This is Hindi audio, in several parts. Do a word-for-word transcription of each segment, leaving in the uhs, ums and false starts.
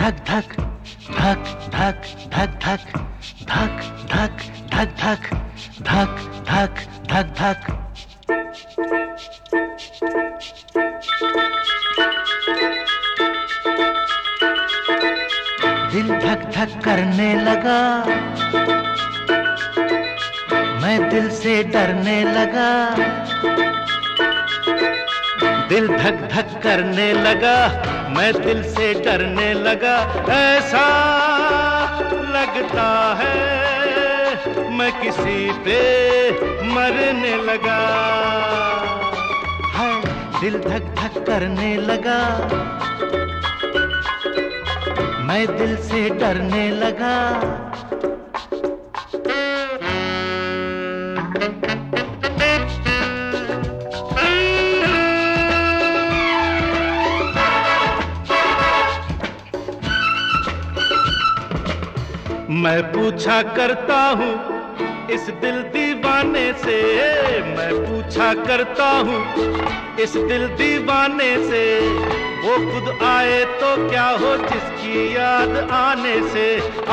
धक धक धक धक धक धक धक धक धक धक धक धक धक धक। दिल धक धक करने लगा, मैं दिल से डरने लगा। दिल धक धक करने लगा, मैं दिल से डरने लगा। ऐसा लगता है मैं किसी पे मरने लगा। है दिल धक धक करने लगा, मैं दिल से डरने लगा। मैं पूछा करता हूँ इस दिल दीवाने से, मैं पूछा करता हूँ इस दिल दीवाने से, वो खुद आए तो क्या हो जिसकी याद आने से।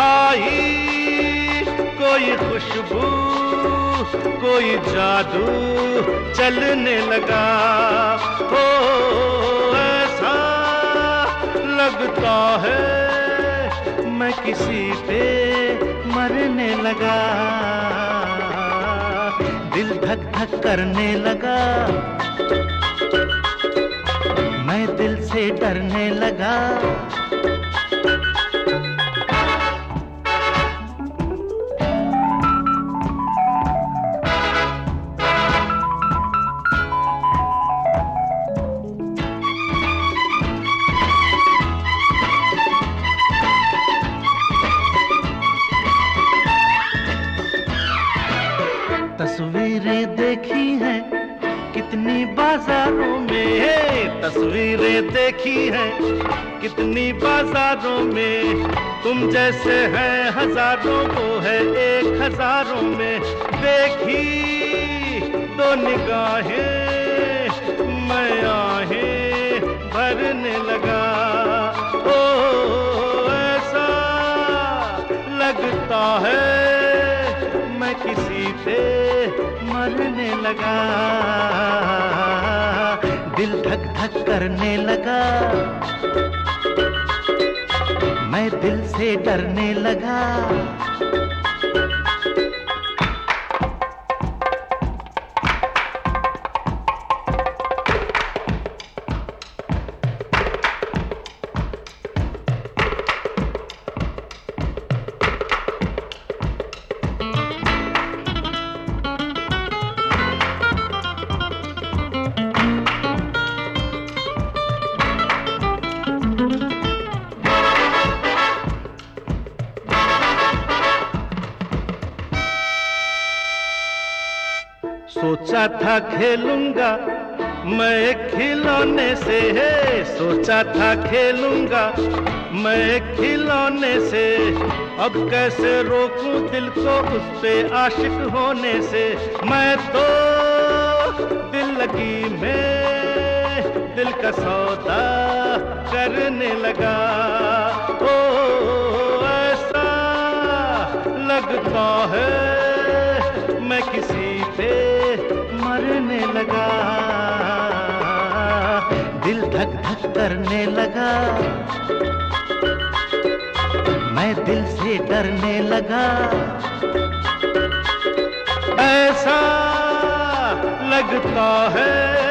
आई कोई खुशबू कोई जादू चलने लगा। ओ ऐसा लगता है मैं किसी पे मरने लगा। दिल धक धक करने लगा, मैं दिल से डरने लगा। तस्वीरें देखी हैं कितनी बाजारों में, तस्वीरें देखी हैं कितनी बाजारों में। तुम जैसे हैं हजारों वो है एक हजारों में। देखी तो निगाहें मैं आहें भरने लगा। ओ ऐसा लगता है मैं किसी पे मरने लगा। दिल धक धक करने लगा, मैं दिल से डरने लगा। सोचा था खेलूंगा मैं खिलौने से, है सोचा था खेलूंगा मैं खिलौने से। अब कैसे रोकूं दिल को उस पे आशिक होने से। मैं तो दिल लगी में दिल का सौदा करने लगा। ओ ऐसा लगता है मैं किसी पे मरने लगा। दिल धक धक करने लगा, मैं दिल से डरने लगा। ऐसा लगता है